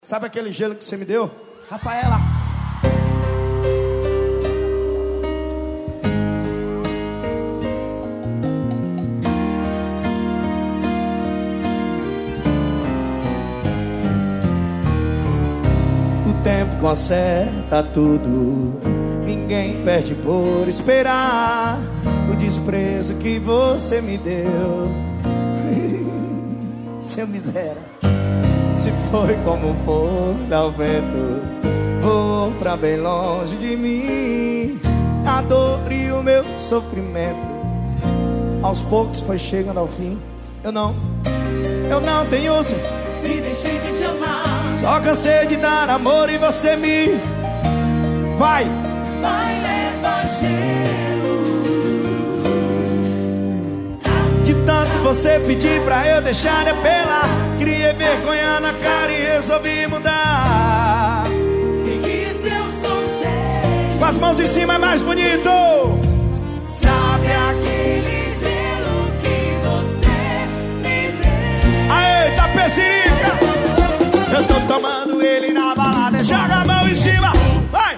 Sabe aquele gelo que você me deu? Rafaela. O tempo conserta tudo, ninguém perde por esperar o desprezo que você me deu. Seu miséria, se foi como for ao vento, voou pra bem longe de mim. A dor e o meu sofrimento aos poucos foi chegando ao fim. Eu não tenho se deixei de te amar. Só cansei de dar amor e você me vai levar gelo. de tanto você pedir pra eu deixar de apelar. Criei vergonha na cara e resolvi mudar. Seguir seus conselhos. Com as mãos em cima é mais bonito. Sabe aquele gelo que você me deu. Aê, Tapecirica! Eu tô tomando ele na balada, joga a mão em cima. Vai!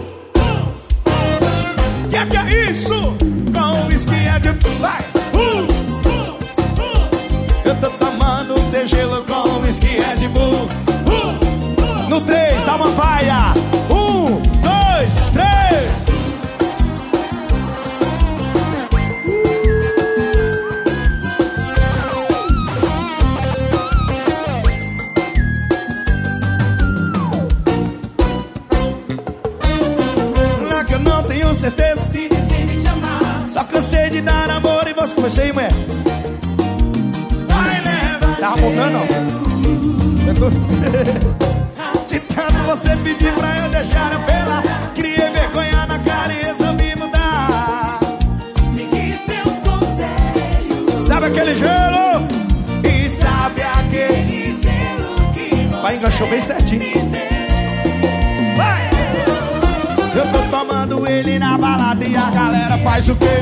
Que é isso? Com uísque é de... Vai! Eu tô tomando teu gelo com uísque Red Bull. No 3, dá uma paia. 1, 2, 3. Lá que eu não tenho certeza Se deixei de te amar. só cansei de dar amor e você comecei, mulher. Vai levar Tava montando, não? Eu tô... De tanto você pedir pra eu deixar eu pelar, criei vergonha na cara e resolvi mudar. Seguir seus conselhos. Sabe aquele gelo? E sabe aquele... Gelo que você Vai, enganchou bem certinho. me deu. Vai! Eu tô tomando ele na balada e a galera faz o quê?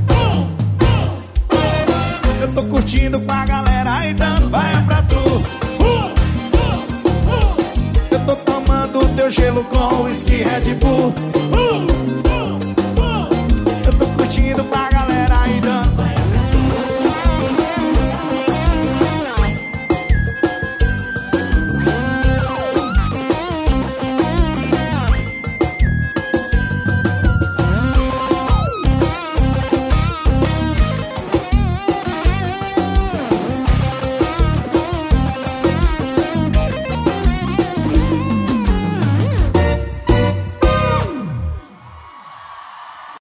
Eu tô curtindo com a galera e dando vai pra tu. Eu tô tomando teu gelo com uísque Red Bull.